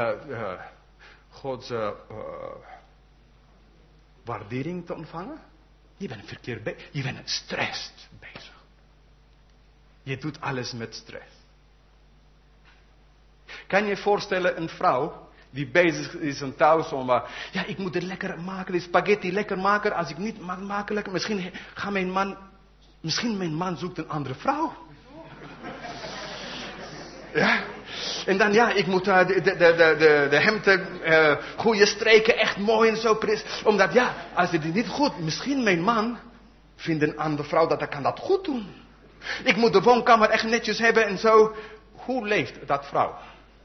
waardering te ontvangen. Je bent verkeerd bezig. Je bent gestrest bezig. Je doet alles met stress. Kan je je voorstellen een vrouw Die bezig is en thuis om, ik moet het lekker maken, die spaghetti lekker maken. Als ik niet mag maken lekker, misschien mijn man zoekt een andere vrouw. Ja. En dan ik moet de hemden goede streken, echt mooi en zo. Omdat als het niet goed, misschien mijn man vindt een andere vrouw dat kan dat goed doen. Ik moet de woonkamer echt netjes hebben en zo. Hoe leeft dat vrouw?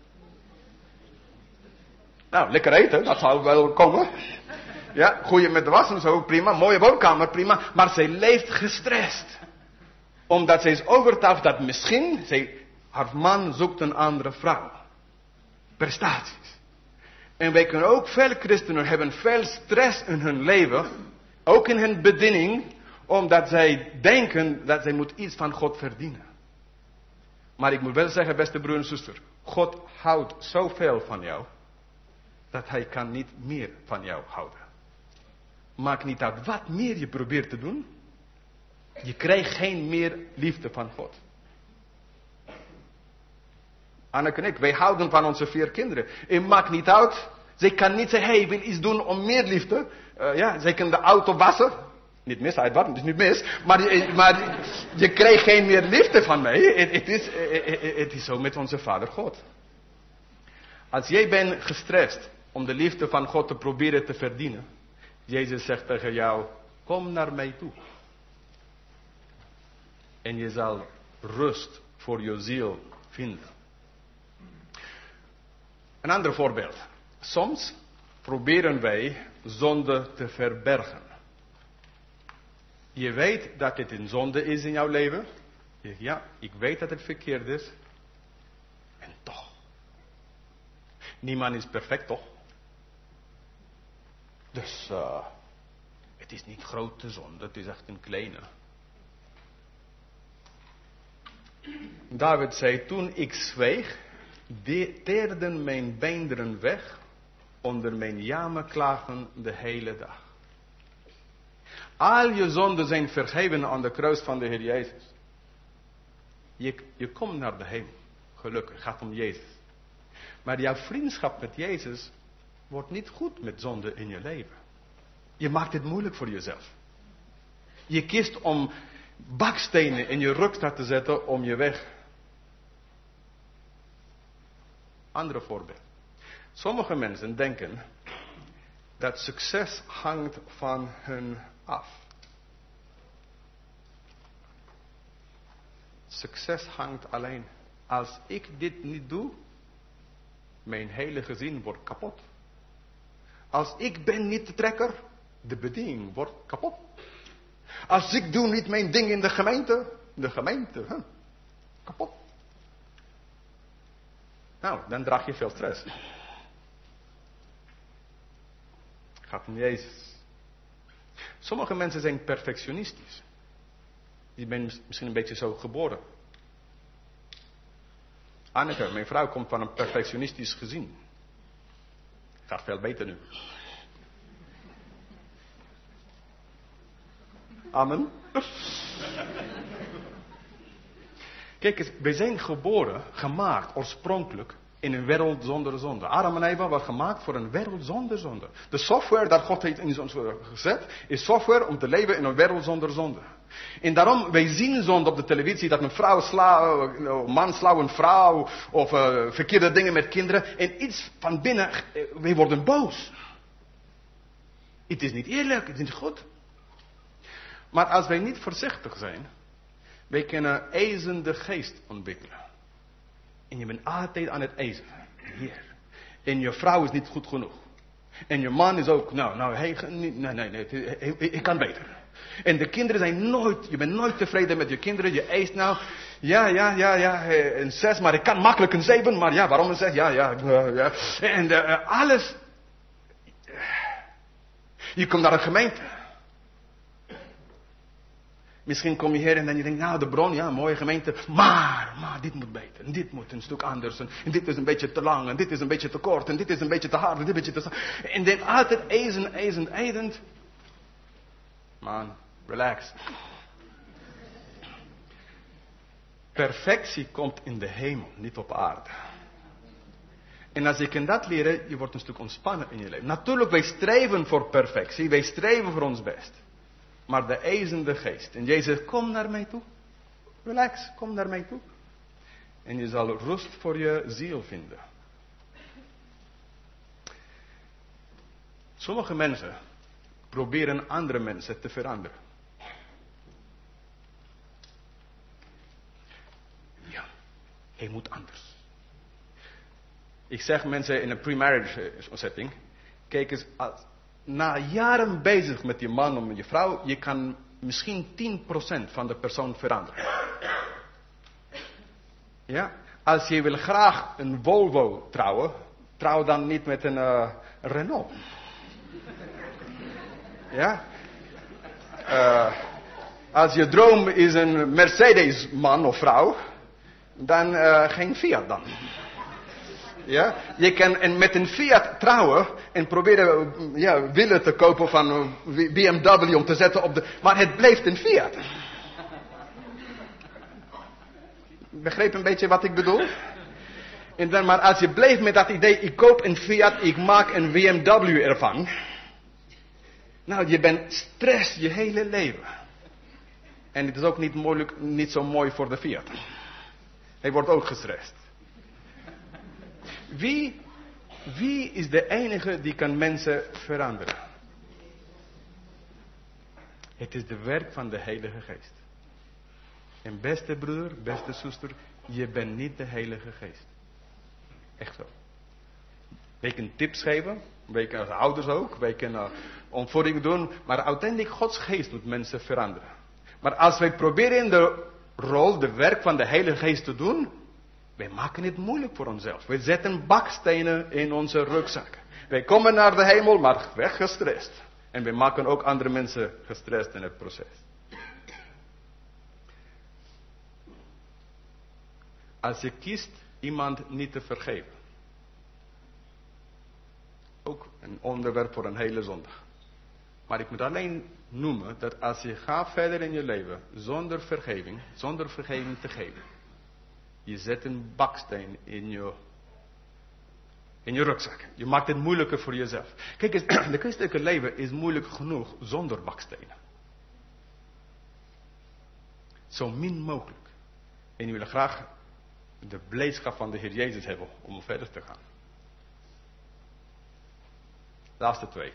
Nou, lekker eten, dat zou wel komen. Ja, goeie met de was en zo, prima. Mooie woonkamer, prima. Maar zij leeft gestrest. Omdat zij is overtuigd dat misschien haar man zoekt een andere vrouw. Prestaties. En wij kunnen ook, veel christenen hebben veel stress in hun leven. Ook in hun bediening. Omdat zij denken dat zij moet iets van God verdienen. Maar ik moet wel zeggen, beste broer en zuster. God houdt zoveel van jou. Dat hij kan niet meer van jou houden. Maakt niet uit wat meer je probeert te doen. Je krijgt geen meer liefde van God. Anneke en ik, wij houden van onze 4 kinderen. Het maakt niet uit. Zij kan niet zeggen, ik wil iets doen om meer liefde. Zij kan de auto wassen. Niet mis, uitwassen, het is niet mis. Maar je krijgt geen meer liefde van mij. Het is zo met onze Vader God. Als jij bent gestrest om de liefde van God te proberen te verdienen. Jezus zegt tegen jou, kom naar mij toe. En je zal rust voor je ziel vinden. Een ander voorbeeld. Soms proberen wij zonde te verbergen. Je weet dat het een zonde is in jouw leven. Je zegt, ja, ik weet dat het verkeerd is. En toch. Niemand is perfect, toch? Dus het is niet grote zonde, het is echt een kleine. David zei, toen ik zweeg, teerden mijn beenderen weg onder mijn jammerklagen de hele dag. Al je zonden zijn vergeven aan de kruis van de Heer Jezus. Je komt naar de hemel. Gelukkig, het gaat om Jezus. Maar jouw vriendschap met Jezus wordt niet goed met zonde in je leven. Je maakt het moeilijk voor jezelf. Je kiest om bakstenen in je rugzak te zetten om je weg. Andere voorbeeld. Sommige mensen denken dat succes hangt van hun af. Succes hangt alleen. Als ik dit niet doe, mijn hele gezin wordt kapot. Als ik ben niet de trekker, de bediening wordt kapot. Als ik doe niet mijn ding in de gemeente, kapot. Nou, dan draag je veel stress. Gaat om Jezus. Sommige mensen zijn perfectionistisch. Die zijn misschien een beetje zo geboren. Anneke, mijn vrouw, komt van een perfectionistisch gezin. Gaat veel beter nu. Amen. Kijk eens, wij zijn gemaakt oorspronkelijk in een wereld zonder zonde. Adam en Eva waren gemaakt voor een wereld zonder zonde. De software dat God heeft in ons gezet, is software om te leven in een wereld zonder zonde. En daarom, wij zien zonde op de televisie, dat een man slaat een vrouw, of verkeerde dingen met kinderen. En iets van binnen, wij worden boos. Het is niet eerlijk, het is niet goed. Maar als wij niet voorzichtig zijn, wij kunnen ijzende geest ontwikkelen. En je bent altijd aan het ijzen. Hier. En je vrouw is niet goed genoeg. En je man is ook, ik kan beter. En de kinderen zijn je bent nooit tevreden met je kinderen. Je eist een 6, maar ik kan makkelijk een 7. Maar ja, waarom een 6? Ja. En alles. Je komt naar een gemeente. Misschien kom je hier en dan je denkt, de bron, ja, mooie gemeente. Maar dit moet beter. En dit moet een stuk anders. En dit is een beetje te lang. En dit is een beetje te kort. En dit is een beetje te hard. En dit een beetje te... En dan altijd ijzend. Man, relax. Perfectie komt in de hemel, niet op aarde. En als je kan dat leren, je wordt een stuk ontspannen in je leven. Natuurlijk, wij streven voor perfectie. Wij streven voor ons best. Maar de ijzende geest. En Jezus zegt, kom naar mij toe. Relax, kom naar mij toe. En je zal rust voor je ziel vinden. Sommige mensen proberen andere mensen te veranderen. Ja, hij moet anders. Ik zeg mensen in een pre-marriage setting, kijk eens, na jaren bezig met je man of met je vrouw, je kan misschien 10% van de persoon veranderen. Ja? Als je wil graag een Volvo trouwen, trouw dan niet met een Renault. Ja? Als je droom is een Mercedes man of vrouw, dan geen Fiat dan. Ja? Je kan met een Fiat trouwen en proberen wielen te kopen van BMW om te zetten op de... Maar het blijft een Fiat. Begreep een beetje wat ik bedoel? En dan, maar als je blijft met dat idee, ik koop een Fiat, ik maak een BMW ervan. Nou, je bent stress je hele leven. En het is ook niet zo mooi voor de Fiat. Hij wordt ook gestrest. Wie is de enige die kan mensen veranderen? Het is de werk van de Heilige Geest. En beste broeder, beste zuster, je bent niet de Heilige Geest. Echt zo. Wij kunnen tips geven, wij kunnen als ouders ook, wij kunnen opvoeding doen, maar uiteindelijk Gods Geest moet mensen veranderen. Maar als wij proberen de werk van de Heilige Geest te doen, wij maken het moeilijk voor onszelf. Wij zetten bakstenen in onze rugzak. Wij komen naar de hemel, maar weggestrest. En wij maken ook andere mensen gestrest in het proces. Als je kiest iemand niet te vergeven. Ook een onderwerp voor een hele zondag. Maar ik moet alleen noemen dat als je gaat verder in je leven zonder vergeving te geven. Je zet een baksteen in je rugzak. Je maakt het moeilijker voor jezelf. Kijk eens, de christelijke leven is moeilijk genoeg zonder bakstenen. Zo min mogelijk. En je wil graag de blijdschap van de Heer Jezus hebben om verder te gaan. Laatste 2.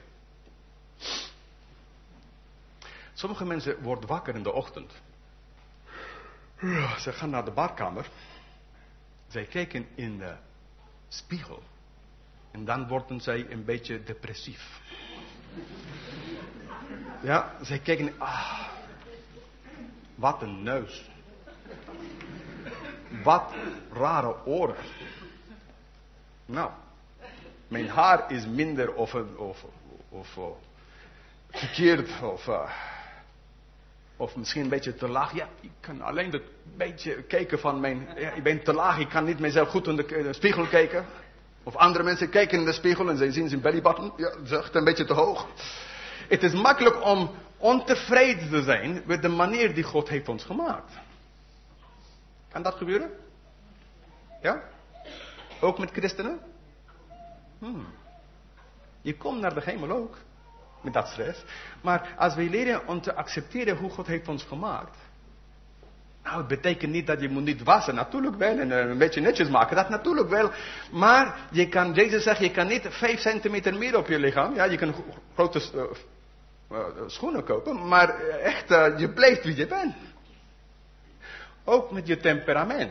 Sommige mensen worden wakker in de ochtend. Ze gaan naar de badkamer. Zij kijken in de spiegel. En dan worden zij een beetje depressief. Ja, zij kijken. Wat een neus. Wat rare oren. Nou, mijn haar is minder of verkeerd of misschien een beetje te laag. Ja, ik kan alleen een beetje kijken van ik ben te laag, ik kan niet mezelf goed in de spiegel kijken. Of andere mensen kijken in de spiegel en zij zien zijn bellybutton. Ja, dat is echt een beetje te hoog. Het is makkelijk om ontevreden te zijn met de manier die God heeft ons gemaakt. Kan dat gebeuren? Ja? Ook met christenen? Je komt naar de hemel ook. Met dat stress. Maar als wij leren om te accepteren hoe God heeft ons gemaakt. Nou, het betekent niet dat je moet niet wassen. Natuurlijk wel. En een beetje netjes maken. Dat natuurlijk wel. Maar Jezus zegt, je kan niet 5 centimeter meer op je lichaam. Ja, je kan grote schoenen kopen. Maar echt, je blijft wie je bent. Ook met je temperament.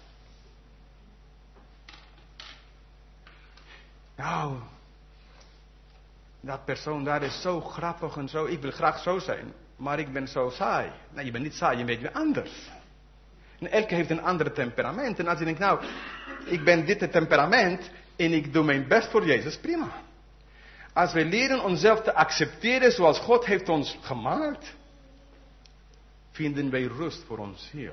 Nou, dat persoon daar is zo grappig en zo. Ik wil graag zo zijn, maar ik ben zo saai. Nee, je bent niet saai, je bent anders. En elke heeft een ander temperament. En als je denkt, nou, ik ben dit temperament en ik doe mijn best voor Jezus, prima. Als wij leren onszelf te accepteren zoals God heeft ons gemaakt, vinden wij rust voor ons ziel.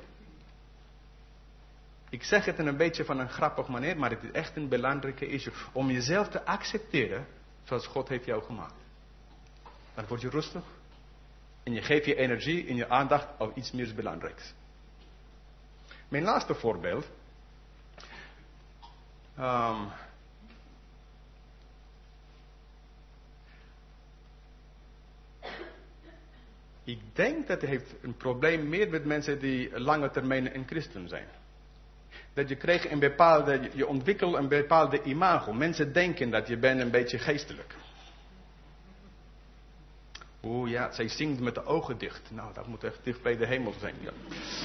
Ik zeg het in een beetje van een grappige manier, maar het is echt een belangrijke issue. Om jezelf te accepteren zoals God heeft jou gemaakt. Dan word je rustig. En je geeft je energie en je aandacht op iets meer belangrijks. Mijn laatste voorbeeld. Ik denk dat hij heeft een probleem meer met mensen die lange termijn een christen zijn. Dat je ontwikkelt een bepaalde imago. Mensen denken dat je bent een beetje geestelijk. Oeh ja, zij zingt met de ogen dicht. Nou, dat moet echt dicht bij de hemel zijn. Ja.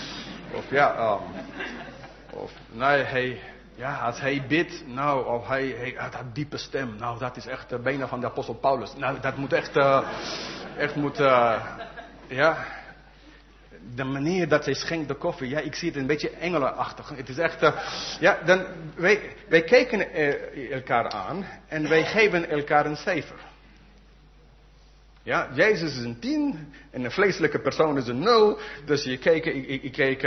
Of nee, als hij bidt, nou, of hij dat diepe stem. Nou, dat is echt de benen van de apostel Paulus. Nou, dat moet de manier dat zij schenkt de koffie, ja, ik zie het een beetje engelenachtig. Het is echt, wij kijken elkaar aan en wij geven elkaar een cijfer. Ja, Jezus is een 10 en een vleeselijke persoon is een 0. Dus ik keek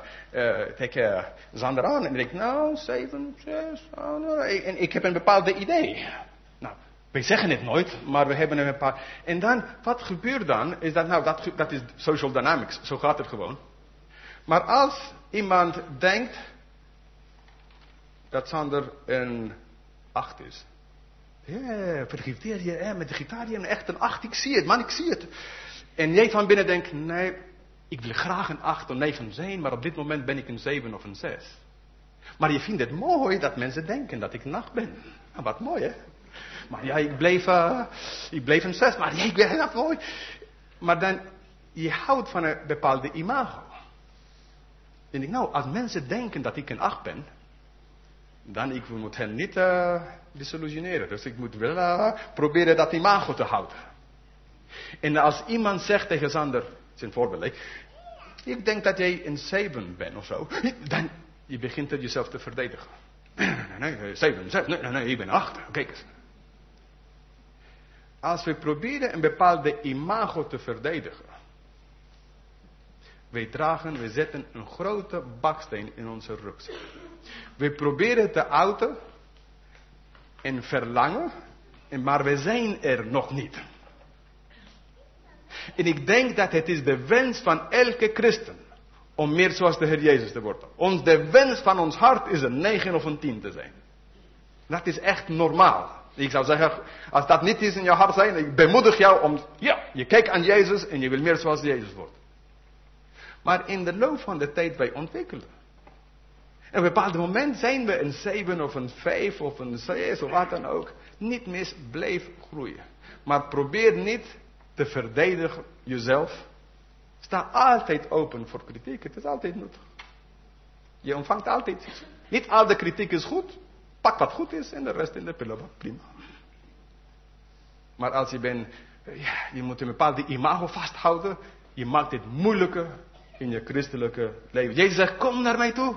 Zander aan en ik denk, nou, 7, 6, en ik heb een bepaalde idee. Nou, wij zeggen het nooit, maar we hebben een paar. En dan, wat gebeurt dan, is dat is social dynamics, zo gaat het gewoon. Maar als iemand denkt dat Sander een 8 is. Ja, vergifteer je met de gitaar, je echt een 8, ik zie het, man, ik zie het. En jij van binnen denkt, nee, ik wil graag een 8 of 9 zijn, maar op dit moment ben ik een 7 of een 6. Maar je vindt het mooi dat mensen denken dat ik een 8 ben. Nou, wat mooi, hè? Maar ja, ik bleef een 6, maar ik ben dat mooi. Maar dan, je houdt van een bepaalde imago. En ik, nou, als mensen denken dat ik een 8 ben, dan ik moet hen niet desillusioneren. Dus ik moet wel proberen dat imago te houden. En als iemand zegt tegen Sander, het is een voorbeeld, ik denk dat jij een 7 bent of zo, dan je begint het jezelf te verdedigen. Nee, 7, 6, nee, ik ben 8. Kijk eens. Als we proberen een bepaalde imago te verdedigen, we zetten een grote baksteen in onze rugzak. We proberen te outen en verlangen, maar we zijn er nog niet. En ik denk dat het is de wens van elke christen om meer zoals de Heer Jezus te worden. De wens van ons hart is een 9 of een 10 te zijn. Dat is echt normaal. Ik zou zeggen, als dat niet is in je hart zijn, ik bemoedig jou om, je kijkt aan Jezus en je wil meer zoals Jezus worden. Maar in de loop van de tijd wij ontwikkelen. En op een bepaald moment zijn we een 7 of een 5 of een 6 of wat dan ook. Niet mis, blijf groeien. Maar probeer niet te verdedigen jezelf. Sta altijd open voor kritiek. Het is altijd nuttig. Je ontvangt altijd iets. Niet al de kritiek is goed. Pak wat goed is en de rest in de pillenbak. Prima. Maar als je moet een bepaalde imago vasthouden. Je maakt het moeilijker in je christelijke leven. Jezus zegt, kom naar mij toe.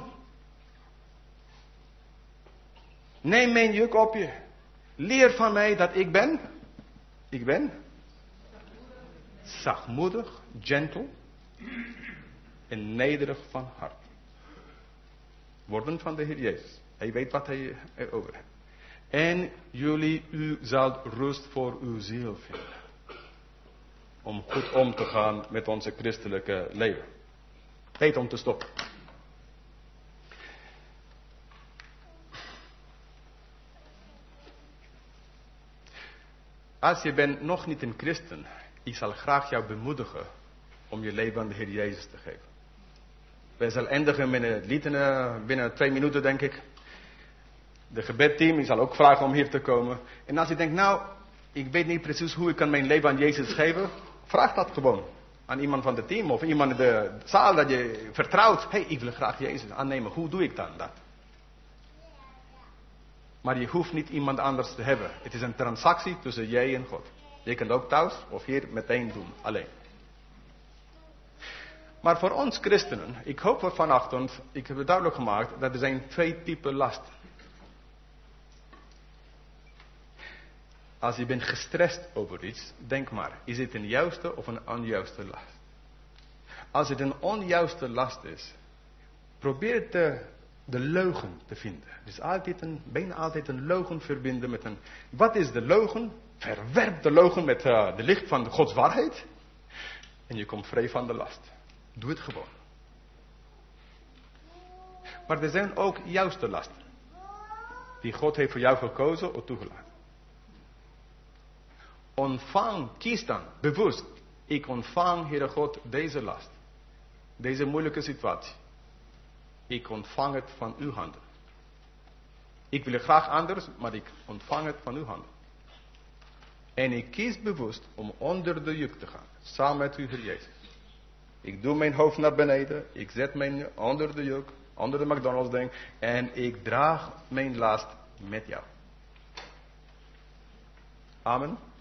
Neem mijn juk op je. Leer van mij dat ik ben zachtmoedig, gentle en nederig van hart. Woorden van de Heer Jezus. Hij weet wat hij erover heeft. En u zal rust voor uw ziel vinden. Om goed om te gaan met onze christelijke leven. Tijd om te stoppen. Als je bent nog niet een christen, ik zal graag jou bemoedigen om je leven aan de Heer Jezus te geven. Wij zullen eindigen met het lied binnen 2 minuten, denk ik. De gebedteam, ik zal ook vragen om hier te komen. En als je denkt, nou, ik weet niet precies hoe ik kan mijn leven aan Jezus geven, vraag dat gewoon aan iemand van het team of iemand in de zaal dat je vertrouwt. Ik wil graag Jezus aannemen. Hoe doe ik dan dat? Maar je hoeft niet iemand anders te hebben. Het is een transactie tussen jij en God. Je kunt ook thuis of hier meteen doen, alleen. Maar voor ons christenen, ik hoop voor vanochtend, ik heb het duidelijk gemaakt, dat er zijn 2 typen lasten. Als je bent gestrest over iets, denk maar, is het een juiste of een onjuiste last? Als het een onjuiste last is, probeer de leugen te vinden. Dus bijna altijd een leugen verbinden met een... Wat is de leugen? Verwerp de leugen met de licht van Gods waarheid. En je komt vrij van de last. Doe het gewoon. Maar er zijn ook juiste lasten. Die God heeft voor jou gekozen of toegelaten. Ontvang, kies dan bewust Ik ontvang, Heere God, deze last. Deze moeilijke situatie. Ik ontvang het van uw handen. Ik wil het graag anders, maar ik ontvang het van uw handen. En ik kies bewust om onder de juk te gaan. Samen met u, Heer Jezus. Ik doe mijn hoofd naar beneden. Ik zet mijn onder de juk. Onder de McDonald's ding. En ik draag mijn last met jou. Amen.